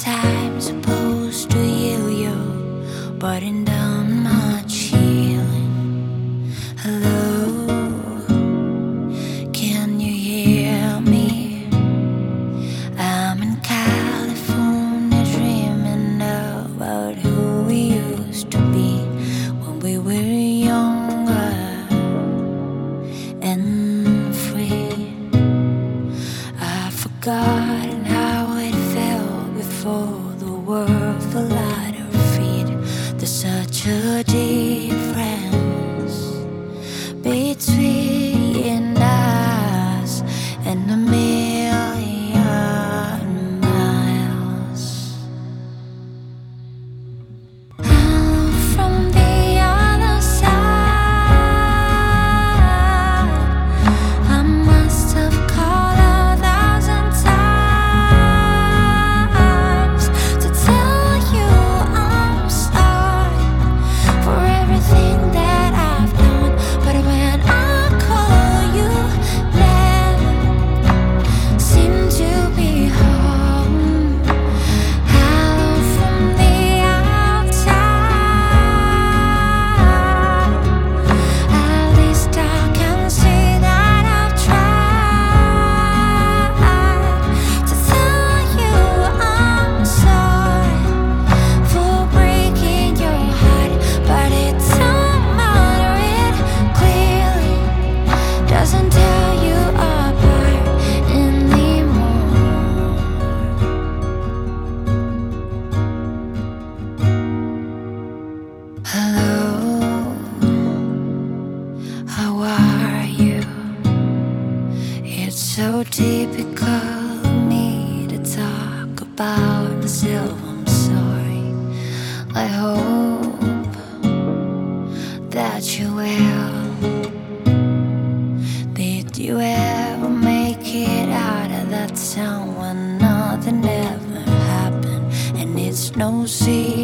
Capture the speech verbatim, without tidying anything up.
time supposed to heal you, but in done much healing. Hello, can you hear me? I'm in California dreaming about who we used to be when we were younger and free. I've forgotten how it felt before the world fell at our feet. There's such a difference between us and a million miles. I'm from the other side. I must have called a thousand times to tell you I'm sorry for everything that I've done, but when I call you, never seem to be home. Hello from the outside. At least I can see that I've tried to tell you I'm sorry for breaking your heart, but it don't matter. It clearly doesn't tear you apart anymore. Hello, how are you? It's so typical of me to talk about myself. I'm sorry. I hope that you will. Did you ever make it out of that town when nothing ever happened? And it's no secret